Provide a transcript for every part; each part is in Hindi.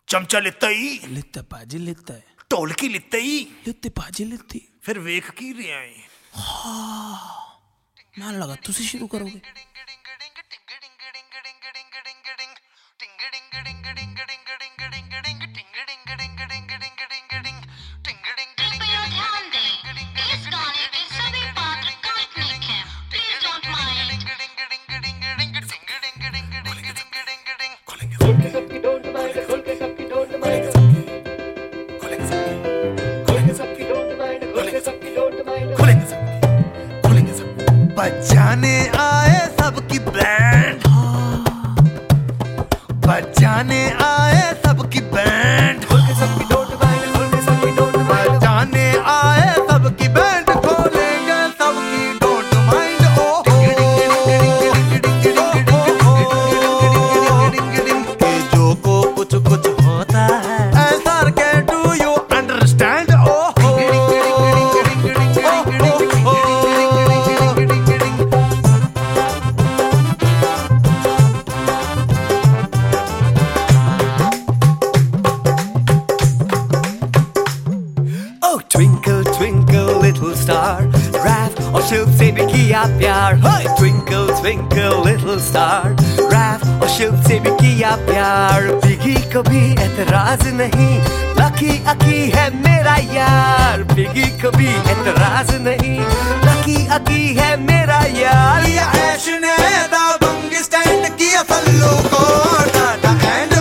चमचा लित्ता ही लित्ता पाजी लित्ता है ढोलकी लित्ता ही लित्ती पाजी लित्ती फिर वेख की रहा है। मैं लगा तुसी शुरू करोगे। बजाने आए सबकी बैंड, बजाने आए सबकी बैंड, बजाने आए सबकी बैंड, खोलेंगे सबकी डोंट माइंड। के जो को कुछ कुछ होता है ऐसा के do you understand. Twinkle twinkle little star, Raf और शिव से भी किया प्यार। Twinkle twinkle little star, Raf और शिव से भी किया प्यार। बिगी कभी एतराज नहीं, लकी अकी है मेरा यार। बिगी कभी एतराज नहीं, लकी अकी है मेरा यार। ये ऐश ने दाबंग स्टैंड किया फल्लो को टाटा एंड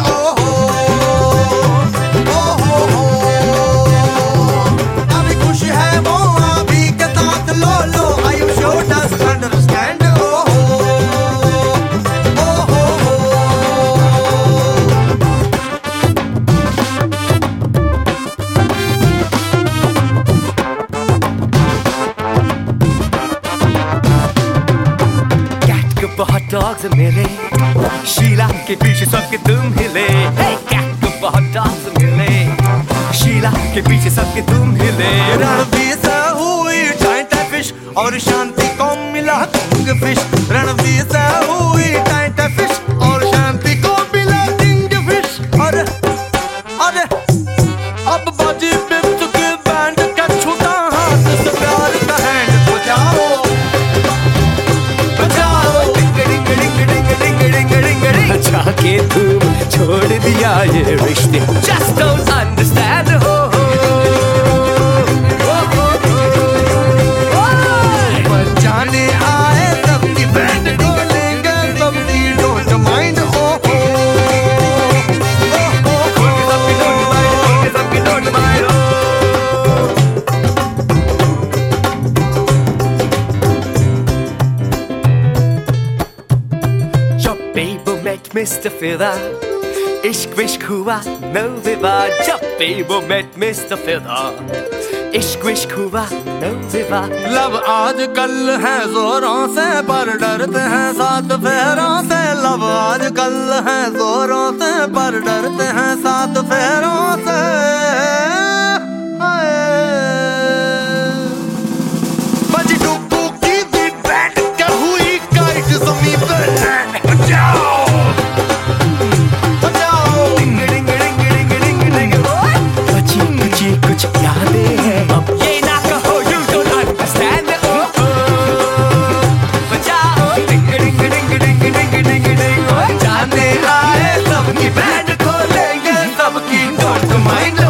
बहुत डॉग्स मिले, शीला के पीछे सबके तुम हिले। कैट को बहुत डॉग्स मिले, शीला के पीछे सबके तुम हिले। रणवीर से हुई जाइंट फिश और शांति को मिला किंग फिश। रणवीर से हुई जाइंट फिश और शांति को मिला किंग फिश। अरे अब बाजी बिट्स के बैंड का छूटा हाथ से प्यार का हैंड बजाओ जाके तुम छोड़ दिया ये रिश्ते। Just don't understand, बजाने आए सबकी बैंड, डोलेंगे सबकी डोंट माइंड। सबकी डोंट माइंड। जब बेबो met Mr. Filler, इश्क विश्क हुआ no विवाद। जब बेबो met Mr. Filler, इश्क विश्क हुआ no विवाद। लब आज कल है जोरों से पर डरते हैं सात फेरों से। लब आज कल है जोरों से पर डरते हैं सात फेरों से। बज डुगडू की बीट बैंड क्या हुई काइट ज़मीन पे लैंड। बजाओ बजाओ डिंग डिंग डिंग डिंग डिंग डिंग। बची बची कुछ यादें हैं अब ये ना कहो you don't understand। बजाओ डिंग डिंग डिंग डिंग डिंग डिंग डिंग। जाने आए सबकी बैंड, खोलेंगे सबकी डोंट माइंड।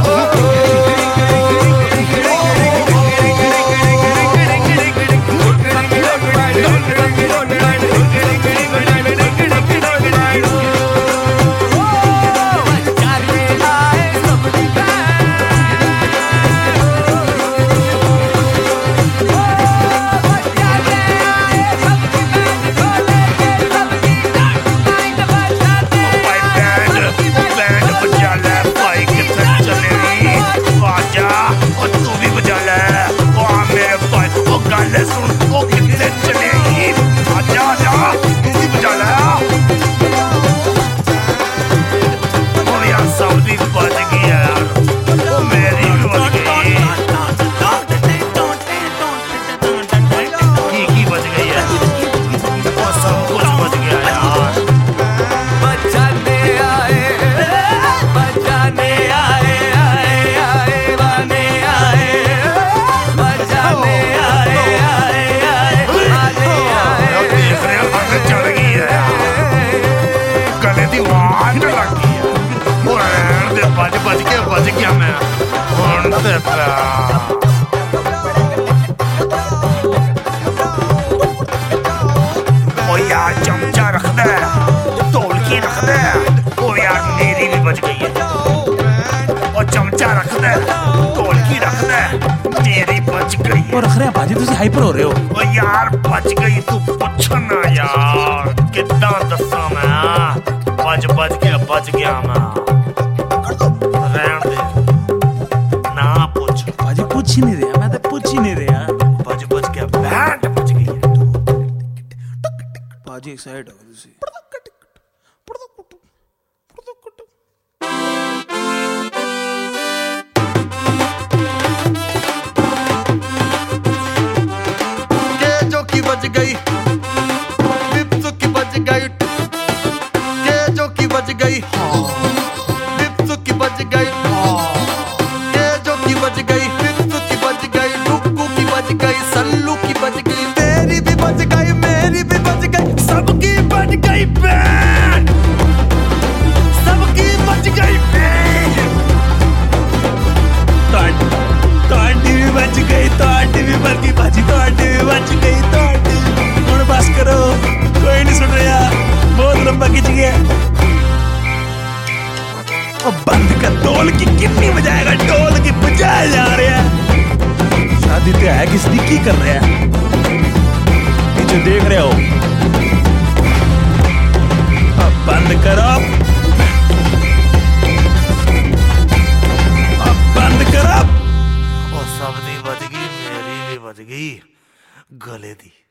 बच गया मैं ਹੁਣ ਤੇ ਪਿਆ ओ यार चमचा रख दे ढोलकी रख दे ओ यार मेरी भी बच गई है ओ चमचा रख दे ढोलकी रख दे मेरी बच गई ਉਹ रख रहे भाजी तुसी हाइपर हो रहे हो ओ यार बच गई तू पूछ ना यार कितना दसा मैं बच गया मैं रहन दे ना पूछ भाजी पूछ ही नहीं रहा मैं तो पूछ ही नहीं रहा बच गया बैंड बच गई है भाजी एक्साइट हो तुसी बच गई बिप्सू की बच गई केजो की बच गई बिप्सू की बच गई केजो की बच गई बिप्सू की बच गई डुक्कू की बच गई सल्लू की बच गई तेरी भी बच गई मेरी भी बच गई सबकी बच गई बैंड सबकी बच गई बैंड ਤੁਹਾਡੀ ਵੀ ਬਚ ਗਈ ਤੁਹਾਡੀ ਵੀ ਬਚ ਗਈ ਭਾਜੀ ਤੁਹਾਡੀ ਵੀ ਬਚ ਗਈ ਤੁਹਾਡੀ ਹੁਣ ਬਸ ਕਰੋ ਕੋਈ ਨਹੀਂ ਸੁਣ ਰਿਹਾ ਬਹੁਤ ਲੰਬਾ ਖਿੱਚ ਗਿਆ ਉਹ ਬੰਦ ਕਰ ਢੋਲ ਕੀ ਕਿੰਨੀ ਵਜਾਏਗਾ ਢੋਲ ਕੀ ਬਜਾਇਆ ਜਾ ਰਿਹਾ ਸ਼ਾਦੀ ਤੇ ਹੈ ਕਿਸ ਦੀ ਕੀ ਕਰ ਰਿਹਾ ਇਹ ਜੋ ਦੇਖ ਰਹੇ ਹੋ अब बंद करो अब बंद करो सब दी बच गई मेरी भी बच गई गले दी